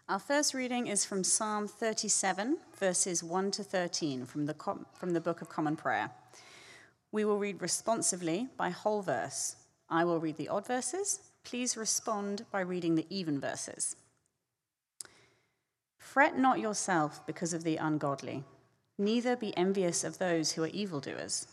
Our first reading is from Psalm 37, verses 1 to 13 from the Book of Common Prayer. We will read responsively by whole verse. I will read the odd verses. Please respond by reading the even verses. Fret not yourself because of the ungodly, neither be envious of those who are evildoers.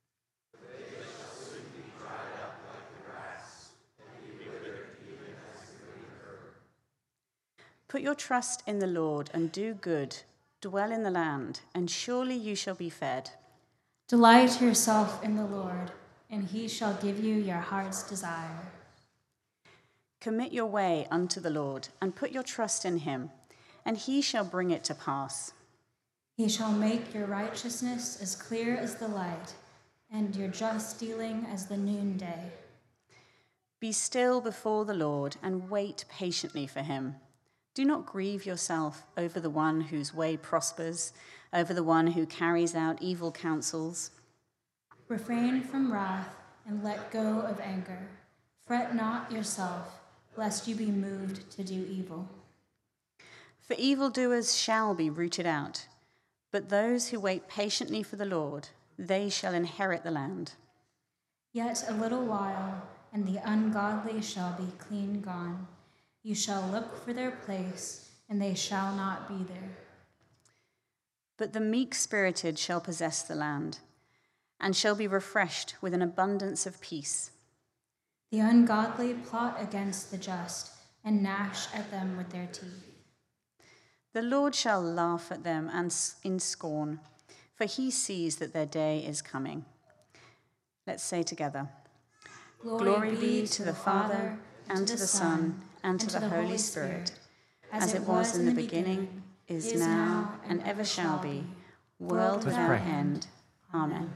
Put your trust in the Lord and do good. Dwell in the land, and surely you shall be fed. Delight yourself in the Lord, and he shall give you your heart's desire. Commit your way unto the Lord, and put your trust in him, and he shall bring it to pass. He shall make your righteousness as clear as the light, and your just dealing as the noonday. Be still before the Lord, and wait patiently for him. Do not grieve yourself over the one whose way prospers, over the one who carries out evil counsels. Refrain from wrath and let go of anger. Fret not yourself, lest you be moved to do evil. For evildoers shall be rooted out, but those who wait patiently for the Lord, they shall inherit the land. Yet a little while, and the ungodly shall be clean gone. You shall look for their place, and they shall not be there. But the meek-spirited shall possess the land, and shall be refreshed with an abundance of peace. The ungodly plot against the just, and gnash at them with their teeth. The Lord shall laugh at them and in scorn, for he sees that their day is coming. Let's say together, Glory be to the Father, and to the Son, and to the Holy Spirit, as it was in the beginning, is now, and ever shall be, world without end. Amen.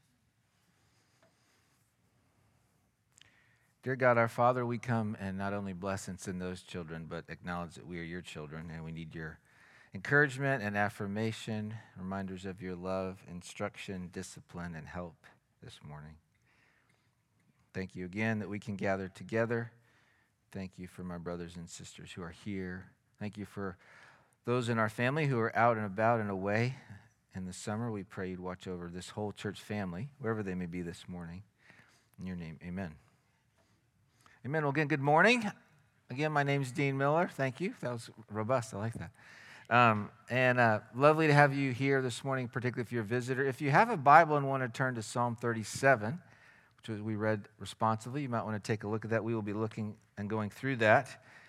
Dear God, our Father, we come and not only bless and send those children, but acknowledge that we are your children, and we need your encouragement and affirmation, reminders of your love, instruction, discipline, and help this morning. Thank you again that we can gather together. Thank you for my brothers and sisters who are here. Thank you for those in our family who are out and about and away in the summer. We pray you'd watch over this whole church family, wherever they may be this morning. In your name, amen. Amen. Well, again, good morning. Again, my name's Dean Miller. Thank you. That was robust. I like that. Lovely to have you here this morning, particularly if you're a visitor. If you have a Bible and want to turn to Psalm 37, which we read responsively, you might want to take a look at that. We will be looking and going through that.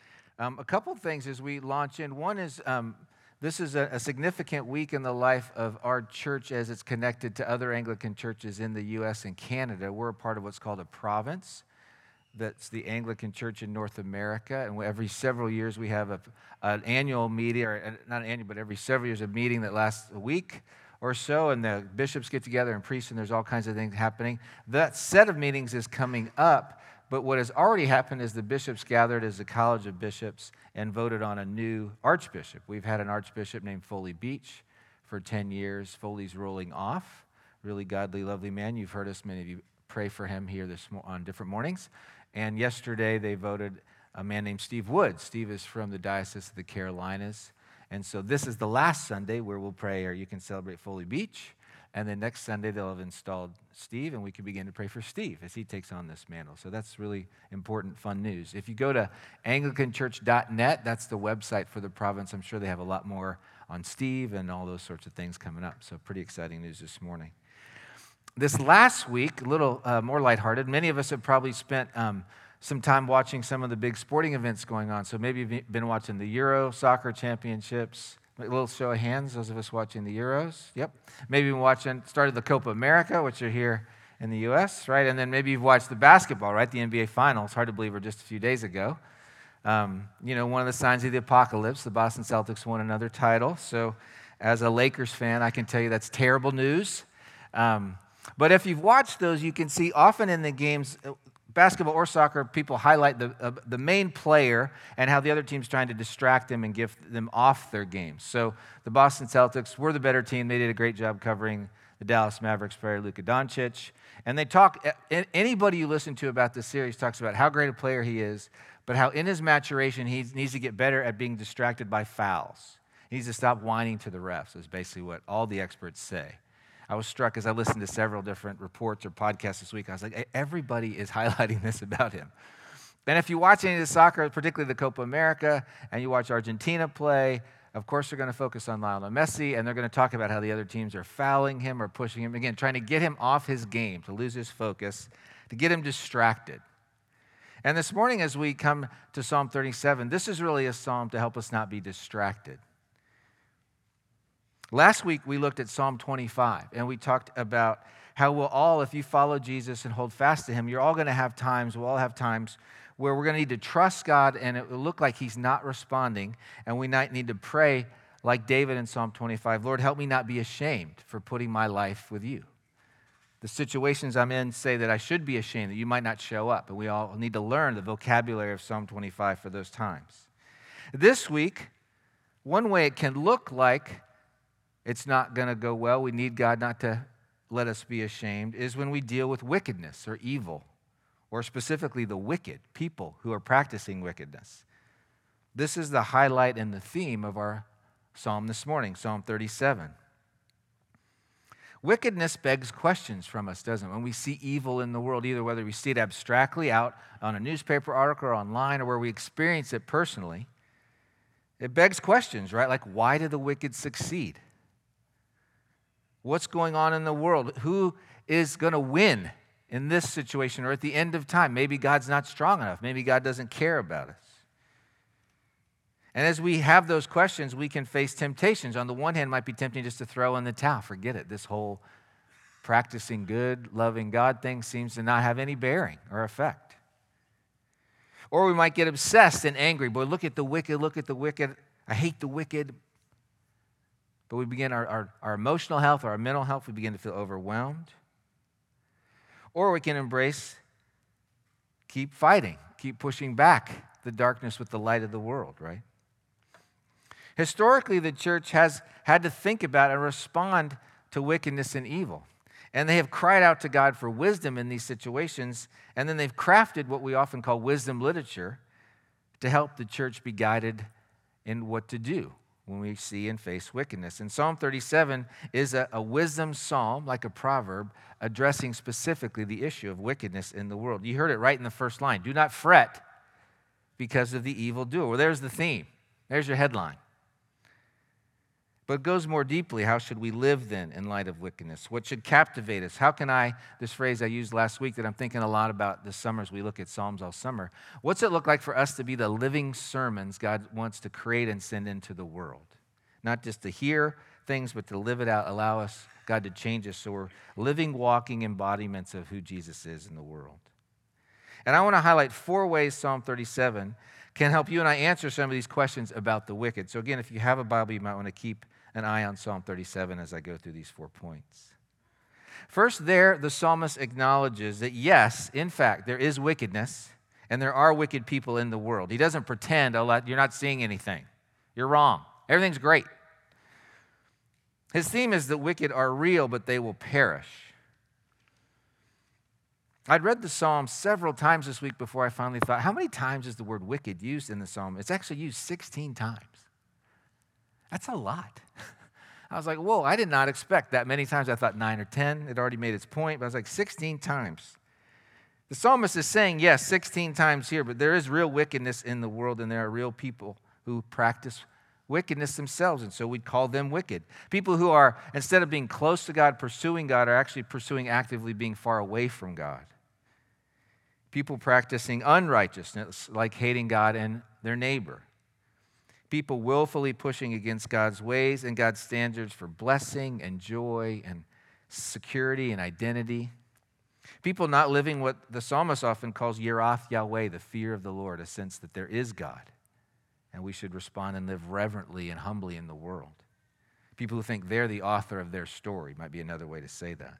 A couple of things as we launch in. One is this is a significant week in the life of our church as it's connected to other Anglican churches in the U.S. and Canada. We're a part of what's called a province. That's the Anglican Church in North America, and every several years we have an annual meeting, or not annual, but every several years a meeting that lasts a week or so, and the bishops get together and priests, and there's all kinds of things happening. That set of meetings is coming up, but what has already happened is the bishops gathered as a college of bishops and voted on a new archbishop. We've had an archbishop named Foley Beach for 10 years. Foley's rolling off. Really godly, lovely man. You've heard us, many of you, pray for him here on different mornings. And yesterday they voted a man named Steve Woods. Steve is from the Diocese of the Carolinas. And so this is the last Sunday where we'll pray, or you can celebrate Foley Beach. And then next Sunday they'll have installed Steve, and we can begin to pray for Steve as he takes on this mantle. So that's really important, fun news. If you go to AnglicanChurch.net, that's the website for the province. I'm sure they have a lot more on Steve and all those sorts of things coming up. So pretty exciting news this morning. This last week, a little more lighthearted, many of us have probably spent some time watching some of the big sporting events going on. So maybe you've been watching the Euro Soccer Championships. A little show of hands, those of us watching the Euros. Yep. Maybe you've started the Copa America, which are here in the U.S., right? And then maybe you've watched the basketball, right? The NBA Finals. Hard to believe we're just a few days ago. One of the signs of the apocalypse, the Boston Celtics won another title. So as a Lakers fan, I can tell you that's terrible news. But if you've watched those, you can see often in the games, basketball or soccer, people highlight the main player and how the other team's trying to distract them and give them off their games. So the Boston Celtics were the better team. They did a great job covering the Dallas Mavericks player, Luka Doncic. And they talk, anybody you listen to about this series talks about how great a player he is, but how in his maturation he needs to get better at being distracted by fouls. He needs to stop whining to the refs, is basically what all the experts say. I was struck as I listened to several different reports or podcasts this week. I was like, everybody is highlighting this about him. And if you watch any of the soccer, particularly the Copa America, and you watch Argentina play, of course they're going to focus on Lionel Messi, and they're going to talk about how the other teams are fouling him or pushing him, again, trying to get him off his game, to lose his focus, to get him distracted. And this morning as we come to Psalm 37, this is really a psalm to help us not be distracted. Last week, we looked at Psalm 25, and we talked about how we'll all, if you follow Jesus and hold fast to him, you're all going to have times, we'll all have times where we're going to need to trust God, and it will look like he's not responding, and we might need to pray like David in Psalm 25, Lord, help me not be ashamed for putting my life with you. The situations I'm in say that I should be ashamed, that you might not show up, and we all need to learn the vocabulary of Psalm 25 for those times. This week, one way it can look like it's not going to go well, we need God not to let us be ashamed, is when we deal with wickedness or evil, or specifically the wicked, people who are practicing wickedness. This is the highlight and the theme of our psalm this morning, Psalm 37. Wickedness begs questions from us, doesn't it? When we see evil in the world, either whether we see it abstractly out on a newspaper article or online, or where we experience it personally, it begs questions, right? Like, why do the wicked succeed? What's going on in the world? Who is going to win in this situation or at the end of time? Maybe God's not strong enough. Maybe God doesn't care about us. And as we have those questions, we can face temptations. On the one hand, it might be tempting just to throw in the towel. Forget it. This whole practicing good, loving God thing seems to not have any bearing or effect. Or we might get obsessed and angry. Boy, look at the wicked, look at the wicked. I hate the wicked. But we begin our emotional health, our mental health, we begin to feel overwhelmed. Or we can embrace, keep fighting, keep pushing back the darkness with the light of the world, right? Historically, the church has had to think about and respond to wickedness and evil. And they have cried out to God for wisdom in these situations, and then they've crafted what we often call wisdom literature to help the church be guided in what to do when we see and face wickedness. And Psalm 37 is a wisdom psalm, like a proverb, addressing specifically the issue of wickedness in the world. You heard it right in the first line. Do not fret because of the evildoer. Well, there's the theme. There's your headline. But it goes more deeply. How should we live then in light of wickedness? What should captivate us? How can this phrase I used last week that I'm thinking a lot about this summer as we look at Psalms all summer. What's it look like for us to be the living sermons God wants to create and send into the world? Not just to hear things, but to live it out, allow us, God, to change us so we're living, walking embodiments of who Jesus is in the world. And I want to highlight 4 ways Psalm 37 can help you and I answer some of these questions about the wicked. So again, if you have a Bible, you might want to keep an eye on Psalm 37 as I go through these 4 points. First, the psalmist acknowledges that yes, in fact, there is wickedness and there are wicked people in the world. He doesn't pretend, you're not seeing anything. You're wrong. Everything's great. His theme is that wicked are real, but they will perish. I'd read the psalm several times this week before I finally thought, how many times is the word wicked used in the psalm? It's actually used 16 times. That's a lot. I was like, whoa, I did not expect that many times. I thought 9 or 10. It already made its point, but I was like, 16 times. The psalmist is saying, yes, 16 times here, but there is real wickedness in the world, and there are real people who practice wickedness themselves, and so we'd call them wicked. People who are, instead of being close to God, pursuing God, are actually pursuing actively being far away from God. People practicing unrighteousness, like hating God and their neighbor. People willfully pushing against God's ways and God's standards for blessing and joy and security and identity. People not living what the psalmist often calls Yirath Yahweh, the fear of the Lord, a sense that there is God, and we should respond and live reverently and humbly in the world. People who think they're the author of their story might be another way to say that.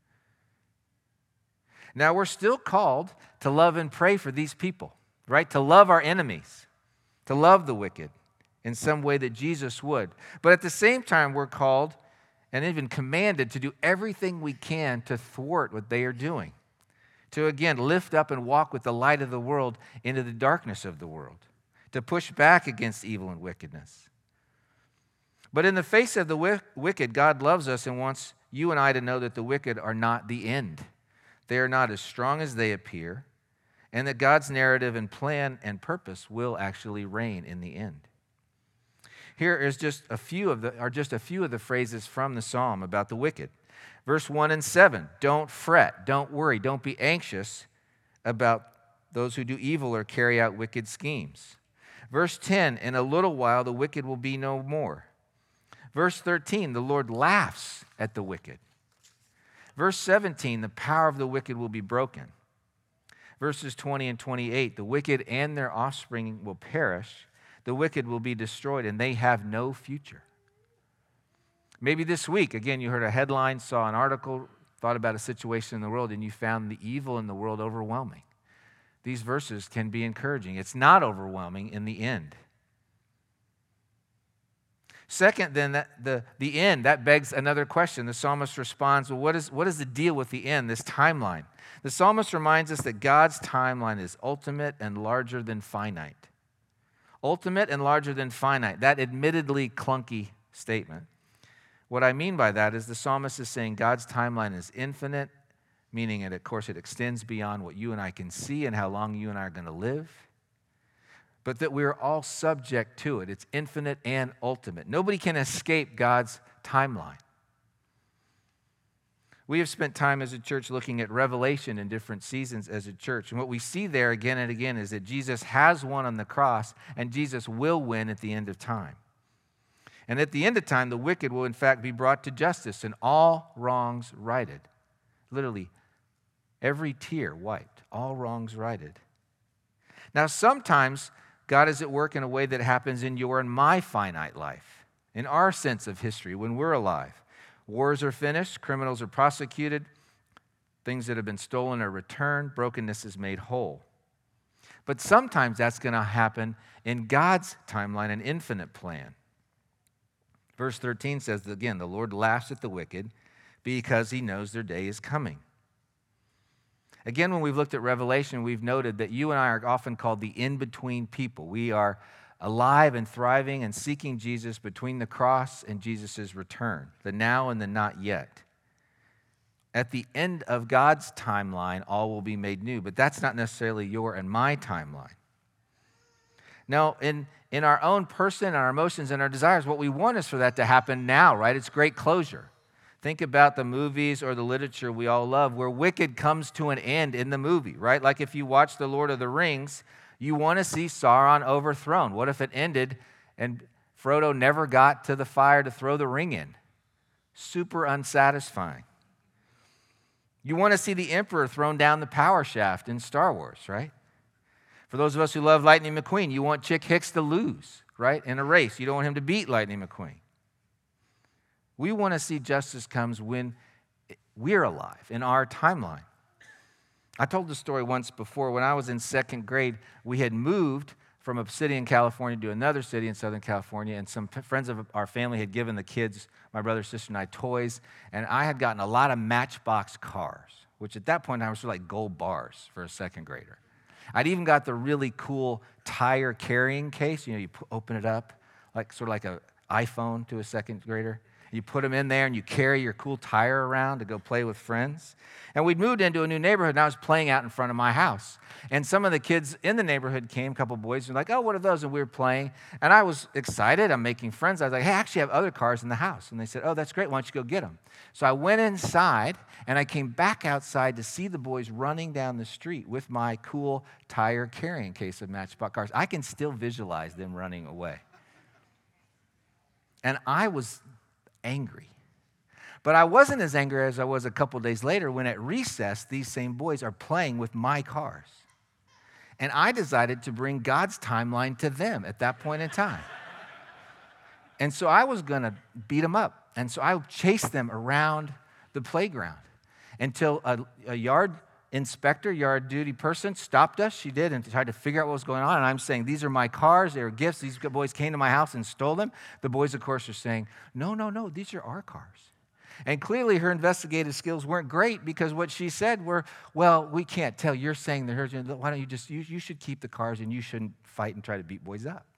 Now, we're still called to love and pray for these people, right? To love our enemies, to love the wicked in some way that Jesus would. But at the same time, we're called and even commanded to do everything we can to thwart what they are doing, to again lift up and walk with the light of the world into the darkness of the world, to push back against evil and wickedness. But in the face of the wicked, God loves us and wants you and I to know that the wicked are not the end. They are not as strong as they appear, and that God's narrative and plan and purpose will actually reign in the end. Here is just a few of the phrases from the psalm about the wicked. Verse 1 and 7, don't fret, don't worry, don't be anxious about those who do evil or carry out wicked schemes. Verse 10, in a little while the wicked will be no more. Verse 13, the Lord laughs at the wicked. Verse 17, the power of the wicked will be broken. Verses 20 and 28, the wicked and their offspring will perish. The wicked will be destroyed, and they have no future. Maybe this week, again, you heard a headline, saw an article, thought about a situation in the world, and you found the evil in the world overwhelming. These verses can be encouraging. It's not overwhelming in the end. Second, then, the end, that begs another question. The psalmist responds, well, what is the deal with the end, this timeline? The psalmist reminds us that God's timeline is ultimate and larger than finite. Ultimate and larger than finite, that admittedly clunky statement. What I mean by that is the psalmist is saying God's timeline is infinite, meaning of course it extends beyond what you and I can see and how long you and I are going to live, but that we're all subject to it. It's infinite and ultimate. Nobody can escape God's timeline. We have spent time as a church looking at Revelation in different seasons as a church. And what we see there again and again is that Jesus has won on the cross and Jesus will win at the end of time. And at the end of time, the wicked will in fact be brought to justice and all wrongs righted. Literally, every tear wiped, all wrongs righted. Now, sometimes God is at work in a way that happens in your and my finite life, in our sense of history when we're alive. Wars are finished, criminals are prosecuted, things that have been stolen are returned, brokenness is made whole. But sometimes that's going to happen in God's timeline, an infinite plan. Verse 13 says, again, the Lord laughs at the wicked because he knows their day is coming. Again, when we've looked at Revelation, we've noted that you and I are often called the in-between people. We are alive and thriving and seeking Jesus between the cross and Jesus' return, the now and the not yet. At the end of God's timeline, all will be made new, but that's not necessarily your and my timeline. Now, in our own person, our emotions, and our desires, what we want is for that to happen now, right? It's great closure. Think about the movies or the literature we all love where wicked comes to an end in the movie, right? Like if you watch The Lord of the Rings, you want to see Sauron overthrown. What if it ended and Frodo never got to the fire to throw the ring in? Super unsatisfying. You want to see the Emperor thrown down the power shaft in Star Wars, right? For those of us who love Lightning McQueen, you want Chick Hicks to lose, right, in a race. You don't want him to beat Lightning McQueen. We want to see justice comes when we're alive, in our timeline. I told the story once before. When I was in second grade, we had moved from a city in California to another city in Southern California, and some friends of our family had given the kids, my brother, sister, and I, toys, and I had gotten a lot of Matchbox cars, which at that point in time was sort of like gold bars for a second grader. I'd even got the really cool tire carrying case. You know, you open it up, like sort of like an iPhone to a second grader. You put them in there and you carry your cool tire around to go play with friends. And we'd moved into a new neighborhood and I was playing out in front of my house. And some of the kids in the neighborhood came, a couple boys, and were like, oh, what are those? And we were playing. And I was excited. I'm making friends. I was like, hey, I actually have other cars in the house. And they said, oh, that's great. Why don't you go get them? So I went inside and I came back outside to see the boys running down the street with my cool tire carrying case of Matchbox cars. I can still visualize them running away. And I was angry. But I wasn't as angry as I was a couple days later when at recess, these same boys are playing with my cars. And I decided to bring God's timeline to them at that point in time. And so I was going to beat them up. And so I chased them around the playground until a yard inspector, yard duty person stopped us. She did, and tried to figure out what was going on. And I'm saying, these are my cars. They were gifts. These boys came to my house and stole them. The boys, of course, are saying, no, these are our cars. And clearly her investigative skills weren't great because what she said were, well, we can't tell. You're saying they're hers. Why don't you should keep the cars and you shouldn't fight and try to beat boys up.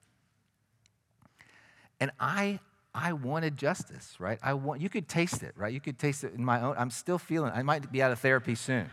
And I wanted justice, right? You could taste it, right? You could taste it in my own. I'm still feeling, I might be out of therapy soon.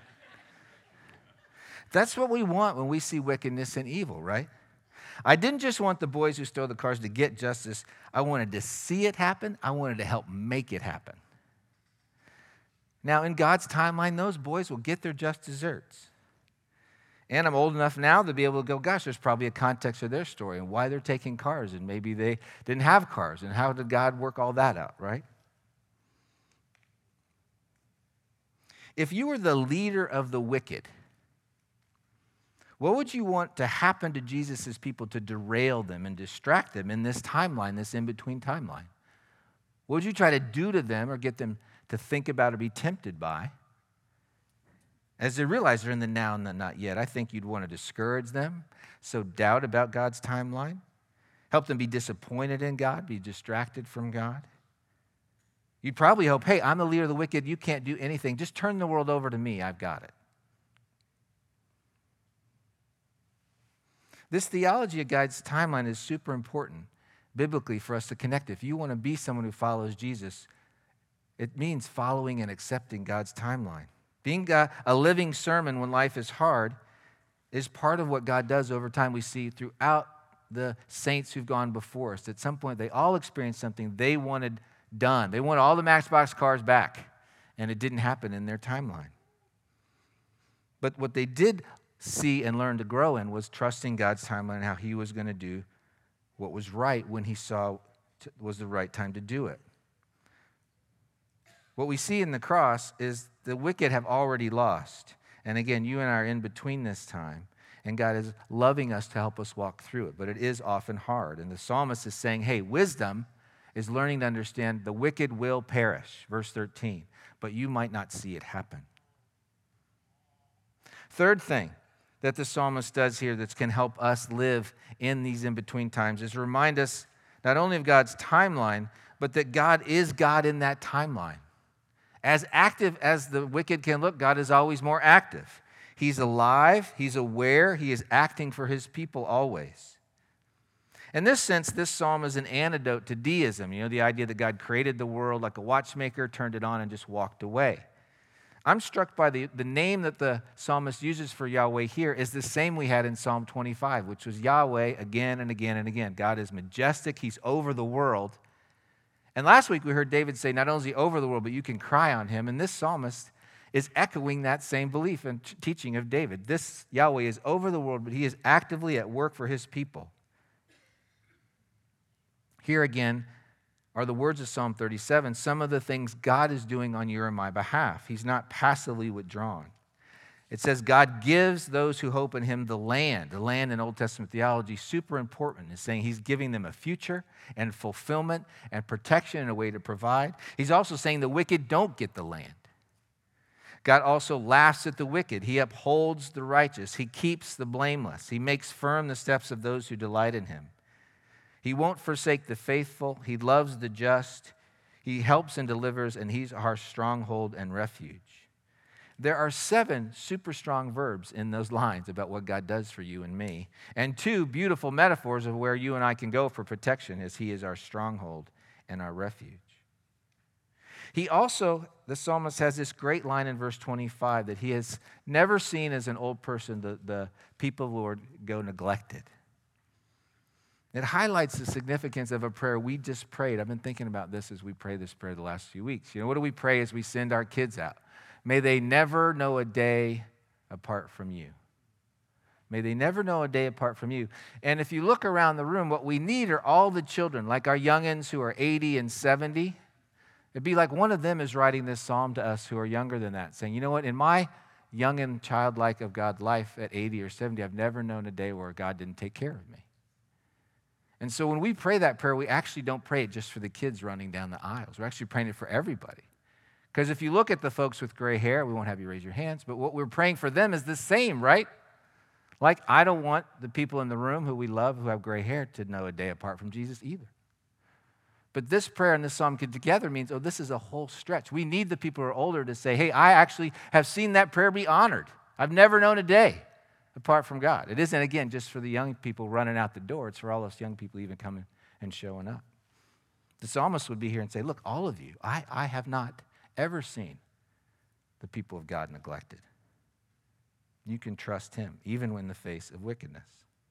That's what we want when we see wickedness and evil, right? I didn't just want the boys who stole the cars to get justice. I wanted to see it happen. I wanted to help make it happen. Now, in God's timeline, those boys will get their just desserts. And I'm old enough now to be able to go, gosh, there's probably a context of their story and why they're taking cars, and maybe they didn't have cars, and how did God work all that out, right? If you were the leader of the wicked, what would you want to happen to Jesus' people to derail them and distract them in this timeline, this in-between timeline? What would you try to do to them or get them to think about or be tempted by? As they realize they're in the now and the not yet, I think you'd want to discourage them, sow doubt about God's timeline, help them be disappointed in God, be distracted from God. You'd probably hope, hey, I'm the leader of the wicked, you can't do anything. Just turn the world over to me, I've got it. This theology of God's timeline is super important biblically for us to connect. If you want to be someone who follows Jesus, it means following and accepting God's timeline. Being a living sermon when life is hard is part of what God does over time. We see throughout the saints who've gone before us. At some point, they all experienced something they wanted done. They wanted all the Matchbox cars back, and it didn't happen in their timeline. But what they did see and learn to grow in was trusting God's timeline and how he was going to do what was right when he saw was the right time to do it. What we see in the cross is the wicked have already lost. And again, you and I are in between this time, and God is loving us to help us walk through it. But it is often hard. And the psalmist is saying, hey, wisdom is learning to understand the wicked will perish, verse 13, but you might not see it happen. Third thing that the psalmist does here that can help us live in these in-between times is remind us not only of God's timeline, but that God is God in that timeline. As active as the wicked can look, God is always more active. He's alive, he's aware, he is acting for his people always. In this sense, this psalm is an antidote to deism, the idea that God created the world like a watchmaker, turned it on, and just walked away. I'm struck by the name that the psalmist uses for Yahweh here is the same we had in Psalm 25, which was Yahweh again and again and again. God is majestic. He's over the world. And last week we heard David say, not only is he over the world, but you can cry on him. And this psalmist is echoing that same belief and teaching of David. This Yahweh is over the world, but he is actively at work for his people. Here again are the words of Psalm 37, some of the things God is doing on your and my behalf. He's not passively withdrawn. It says God gives those who hope in him the land. The land in Old Testament theology, super important. It's saying he's giving them a future and fulfillment and protection and a way to provide. He's also saying the wicked don't get the land. God also laughs at the wicked. He upholds the righteous. He keeps the blameless. He makes firm the steps of those who delight in him. He won't forsake the faithful. He loves the just. He helps and delivers, and he's our stronghold and refuge. There are 7 super strong verbs in those lines about what God does for you and me, and 2 beautiful metaphors of where you and I can go for protection as he is our stronghold and our refuge. He also, the psalmist has this great line in verse 25 that he has never seen as an old person the people of the Lord go neglected. It highlights the significance of a prayer we just prayed. I've been thinking about this as we pray this prayer the last few weeks. What do we pray as we send our kids out? May they never know a day apart from you. May they never know a day apart from you. And if you look around the room, what we need are all the children, like our youngins who are 80 and 70. It'd be like one of them is writing this psalm to us who are younger than that, saying, you know what, in my young and childlike of God's life at 80 or 70, I've never known a day where God didn't take care of me. And so when we pray that prayer, we actually don't pray it just for the kids running down the aisles. We're actually praying it for everybody. Because if you look at the folks with gray hair, we won't have you raise your hands, but what we're praying for them is the same, right? Like, I don't want the people in the room who we love who have gray hair to know a day apart from Jesus either. But this prayer and this psalm together means, oh, this is a whole stretch. We need the people who are older to say, hey, I actually have seen that prayer be honored. I've never known a day apart from God. It isn't, again, just for the young people running out the door. It's for all those young people even coming and showing up. The psalmist would be here and say, look, all of you, I have not ever seen the people of God neglected. You can trust him, even in the face of wickedness.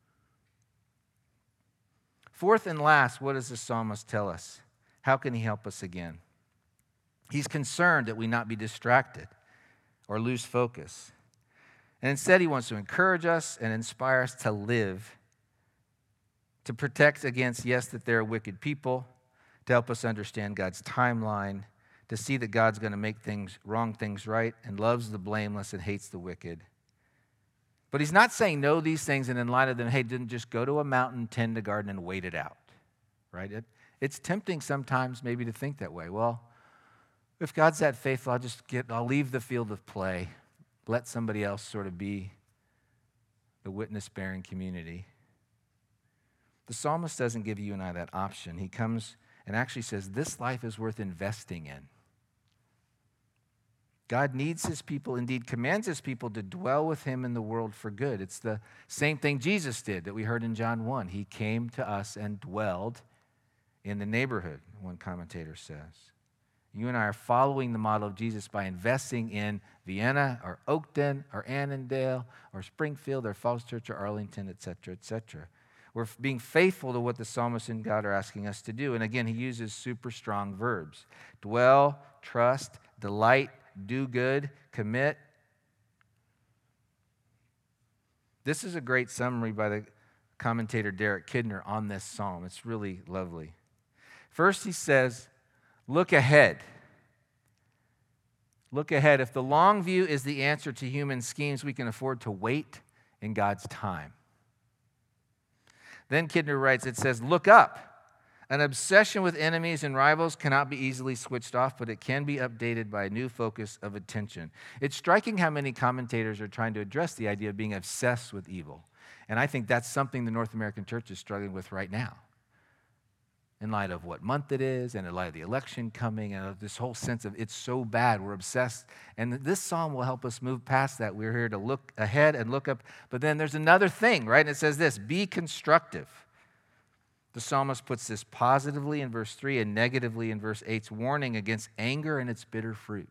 Fourth and last, what does the psalmist tell us? How can he help us again? He's concerned that we not be distracted or lose focus. And instead, he wants to encourage us and inspire us to live, to protect against, yes, that there are wicked people, to help us understand God's timeline, to see that God's going to make wrong things right and loves the blameless and hates the wicked. But he's not saying know these things and in light of them, hey, didn't just go to a mountain, tend a garden, and wait it out, right? It's tempting sometimes maybe to think that way. Well, if God's that faithful, I'll leave the field of play, let somebody else sort of be the witness-bearing community. The psalmist doesn't give you and I that option. He comes and actually says, this life is worth investing in. God needs his people, indeed commands his people to dwell with him in the world for good. It's the same thing Jesus did that we heard in John 1. He came to us and dwelled in the neighborhood, one commentator says. You and I are following the model of Jesus by investing in Vienna or Oakton or Annandale or Springfield or Falls Church or Arlington, et cetera, et cetera. We're being faithful to what the psalmist and God are asking us to do. And again, he uses super strong verbs. Dwell, trust, delight, do good, commit. This is a great summary by the commentator Derek Kidner on this psalm. It's really lovely. First, he says, look ahead. Look ahead. If the long view is the answer to human schemes, we can afford to wait in God's time. Then Kidner writes, it says, look up. An obsession with enemies and rivals cannot be easily switched off, but it can be updated by a new focus of attention. It's striking how many commentators are trying to address the idea of being obsessed with evil. And I think that's something the North American church is struggling with right now. In light of what month it is, and in light of the election coming, and this whole sense of it's so bad, we're obsessed. And this psalm will help us move past that. We're here to look ahead and look up. But then there's another thing, right? And it says this, be constructive. The psalmist puts this positively in verse 3 and negatively in verse 8's warning against anger and its bitter fruit.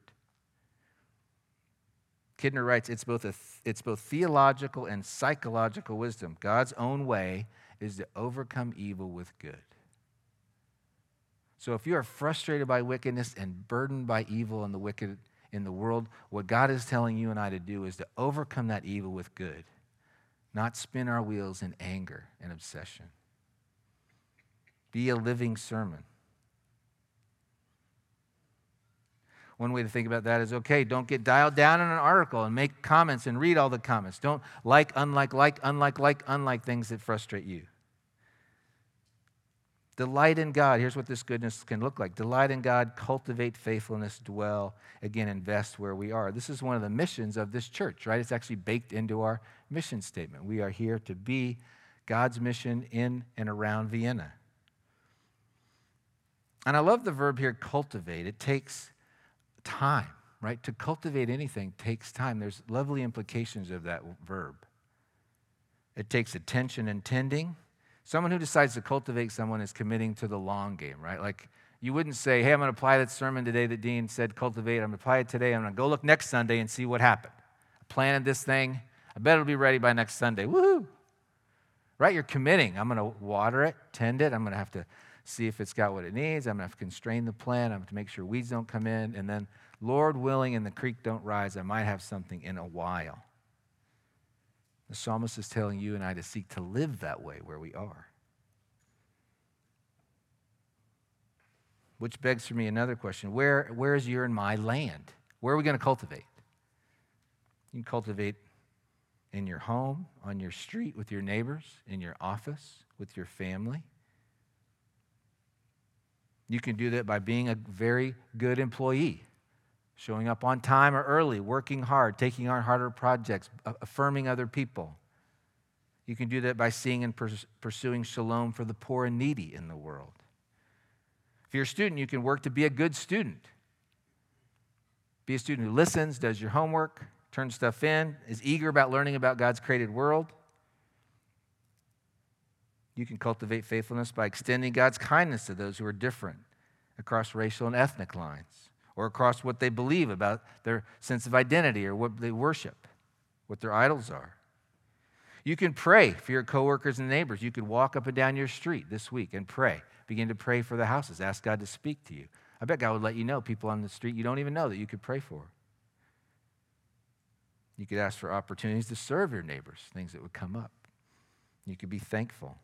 Kidner writes, it's both theological and psychological wisdom. God's own way is to overcome evil with good. So if you are frustrated by wickedness and burdened by evil and the wicked in the world, what God is telling you and I to do is to overcome that evil with good, not spin our wheels in anger and obsession. Be a living sermon. One way to think about that is, okay, don't get dialed down in an article and make comments and read all the comments. Don't unlike things that frustrate you. Delight in God. Here's what this goodness can look like. Delight in God, cultivate faithfulness, dwell, again, invest where we are. This is one of the missions of this church, right? It's actually baked into our mission statement. We are here to be God's mission in and around Vienna. And I love the verb here, cultivate. It takes time, right? To cultivate anything takes time. There's lovely implications of that verb. It takes attention and tending. Someone who decides to cultivate someone is committing to the long game, right? Like you wouldn't say, hey, I'm going to apply that sermon today that Dean said cultivate. I'm going to apply it today. I'm going to go look next Sunday and see what happened. I planted this thing. I bet it'll be ready by next Sunday. Woohoo! Right? You're committing. I'm going to water it, tend it. I'm going to have to see if it's got what it needs. I'm going to have to constrain the plant. I'm going to make sure weeds don't come in. And then, Lord willing, and the creek don't rise, I might have something in a while. The psalmist is telling you and I to seek to live that way where we are. Which begs for me another question. Where is your and my land? Where are we going to cultivate? You can cultivate in your home, on your street, with your neighbors, in your office, with your family. You can do that by being a very good employee, showing up on time or early, working hard, taking on harder projects, affirming other people. You can do that by seeing and pursuing shalom for the poor and needy in the world. If you're a student, you can work to be a good student. Be a student who listens, does your homework, turns stuff in, is eager about learning about God's created world. You can cultivate faithfulness by extending God's kindness to those who are different across racial and ethnic lines, or across what they believe about their sense of identity or what they worship, what their idols are. You can pray for your coworkers and neighbors. You could walk up and down your street this week and pray. Begin to pray for the houses. Ask God to speak to you. I bet God would let you know people on the street you don't even know that you could pray for. You could ask for opportunities to serve your neighbors, things that would come up. You could be thankful.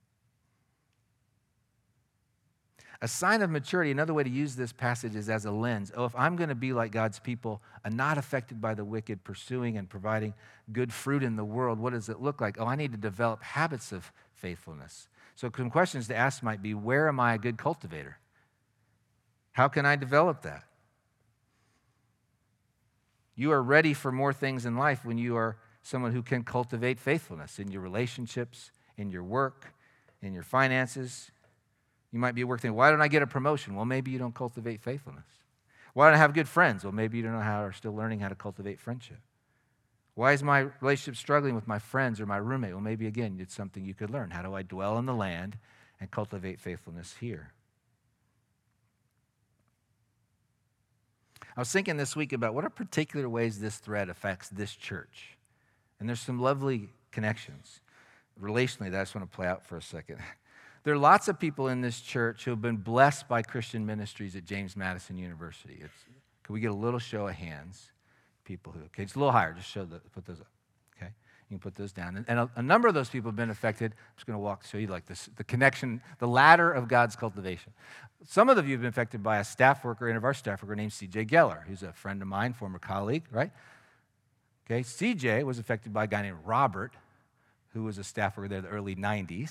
A sign of maturity, another way to use this passage is as a lens. Oh, if I'm going to be like God's people and not affected by the wicked, pursuing and providing good fruit in the world, what does it look like? Oh, I need to develop habits of faithfulness. So some questions to ask might be, where am I a good cultivator? How can I develop that? You are ready for more things in life when you are someone who can cultivate faithfulness in your relationships, in your work, in your finances. You might be working, why don't I get a promotion? Well, maybe you don't cultivate faithfulness. Why don't I have good friends? Well, maybe you don't know how or still learning how to cultivate friendship. Why is my relationship struggling with my friends or my roommate? Well, maybe, again, it's something you could learn. How do I dwell in the land and cultivate faithfulness here? I was thinking this week about what are particular ways this thread affects this church. And there's some lovely connections. Relationally, that I just want to play out for a second. There are lots of people in this church who have been blessed by Christian ministries at James Madison University. Can we get a little show of hands? People who, okay, it's a little higher. Just put those up, okay? You can put those down. And a number of those people have been affected. I'm just going to show you like this, the connection, the ladder of God's cultivation. Some of you have been affected by a staff worker, one of our staff worker named C.J. Geller, who's a friend of mine, former colleague, right? Okay, C.J. was affected by a guy named Robert, who was a staff worker there in the early 90s.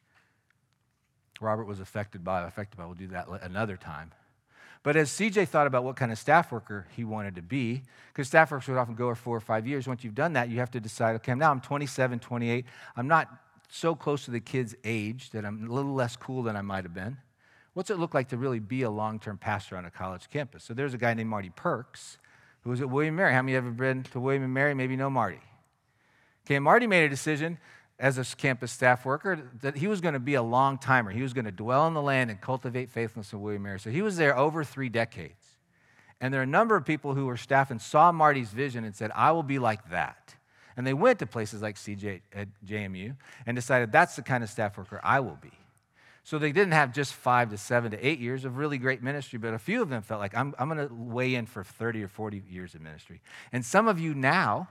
Robert was affected by, we'll do that another time. But as CJ thought about what kind of staff worker he wanted to be, because staff workers would often go for 4 or 5 years, once you've done that, you have to decide, okay, now I'm 27, 28, I'm not so close to the kid's age that I'm a little less cool than I might have been. What's it look like to really be a long-term pastor on a college campus? So there's a guy named Marty Perks, who was at William & Mary. How many have ever been to William & Mary? Maybe know Marty. Okay, Marty made a decision as a campus staff worker that he was going to be a long-timer. He was going to dwell in the land and cultivate faithfulness in William & Mary. So he was there over 3 decades. And there are a number of people who were staff and saw Marty's vision and said, I will be like that. And they went to places like CJ at JMU and decided that's the kind of staff worker I will be. So they didn't have just 5 to 7 to 8 years of really great ministry, but a few of them felt like, I'm going to weigh in for 30 or 40 years of ministry. And some of you now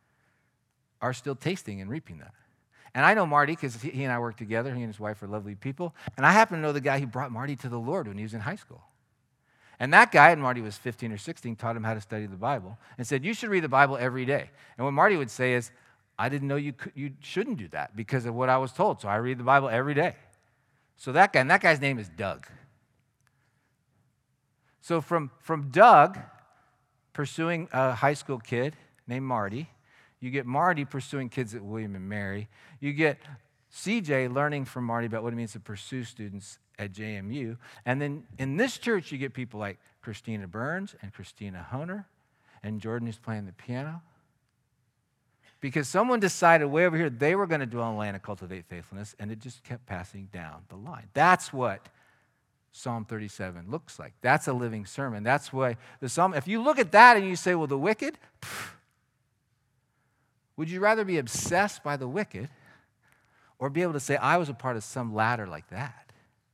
are still tasting and reaping that. And I know Marty because he and I work together. He and his wife are lovely people. And I happen to know the guy who brought Marty to the Lord when he was in high school. And that guy, and Marty was 15 or 16, taught him how to study the Bible and said, you should read the Bible every day. And what Marty would say is, I didn't know you shouldn't do that because of what I was told, so I read the Bible every day. So that guy, and that guy's name is Doug. So from Doug pursuing a high school kid named Marty, you get Marty pursuing kids at William & Mary. You get CJ learning from Marty about what it means to pursue students at JMU. And then in this church, you get people like Christina Burns and Christina Honer and Jordan, who's playing the piano. Because someone decided way over here they were going to dwell in the land and cultivate faithfulness, and it just kept passing down the line. That's what Psalm 37 looks like. That's a living sermon. That's why the psalm, if you look at that and you say, well, the wicked, would you rather be obsessed by the wicked or be able to say, I was a part of some ladder like that?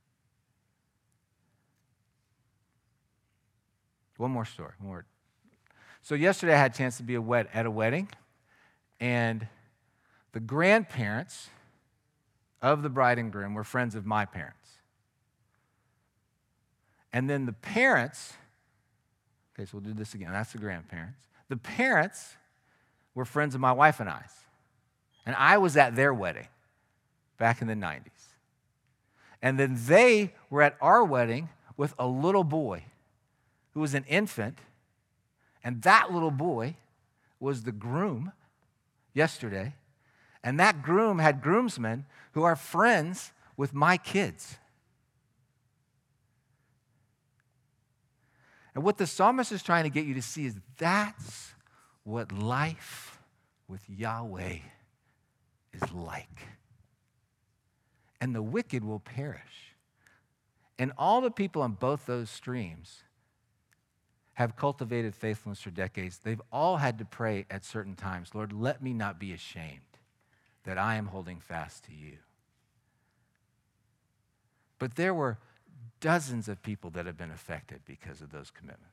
One more story. So yesterday I had a chance to be at a wedding, and the grandparents of the bride and groom were friends of my parents. And then the parents, okay, so we'll do this again. That's the grandparents. The parents were friends of my wife and I's. And I was at their wedding back in the 90s. And then they were at our wedding with a little boy who was an infant. And that little boy was the groom yesterday. And that groom had groomsmen who are friends with my kids. And what the psalmist is trying to get you to see is that's what life with Yahweh is like. And the wicked will perish. And all the people on both those streams have cultivated faithfulness for decades. They've all had to pray at certain times, Lord, let me not be ashamed that I am holding fast to you. But there were dozens of people that have been affected because of those commitments.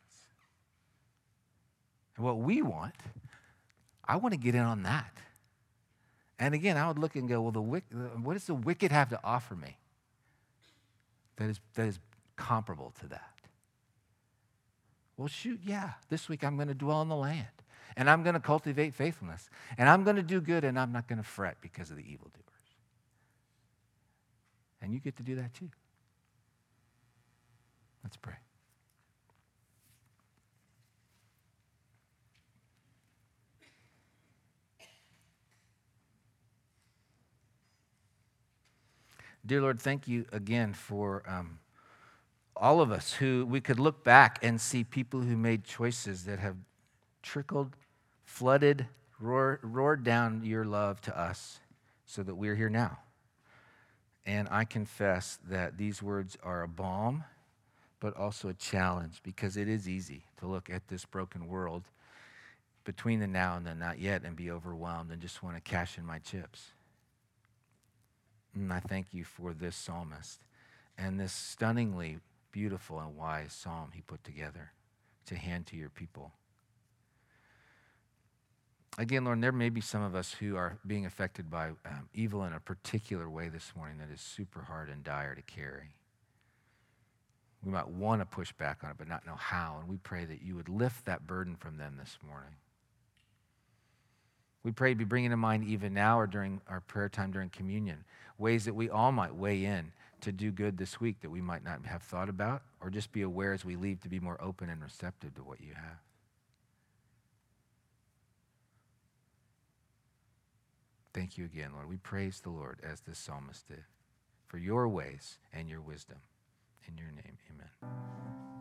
And what we want, I want to get in on that. And again, I would look and go, well, what does the wicked have to offer me that is comparable to that? Well, shoot, yeah, this week I'm going to dwell in the land, and I'm going to cultivate faithfulness, and I'm going to do good, and I'm not going to fret because of the evildoers. And you get to do that too. Let's pray. Dear Lord, thank you again for all of us who we could look back and see people who made choices that have trickled, flooded, roared down your love to us so that we're here now. And I confess that these words are a balm, but also a challenge, because it is easy to look at this broken world between the now and the not yet and be overwhelmed and just want to cash in my chips. And I thank you for this psalmist and this stunningly beautiful and wise psalm he put together to hand to your people. Again, Lord, there may be some of us who are being affected by evil in a particular way this morning that is super hard and dire to carry. We might want to push back on it, but not know how. And we pray that you would lift that burden from them this morning. We pray to be bringing to mind even now or during our prayer time during communion, ways that we all might weigh in to do good this week that we might not have thought about, or just be aware as we leave to be more open and receptive to what you have. Thank you again, Lord. We praise the Lord as this psalmist did for your ways and your wisdom. In your name, amen.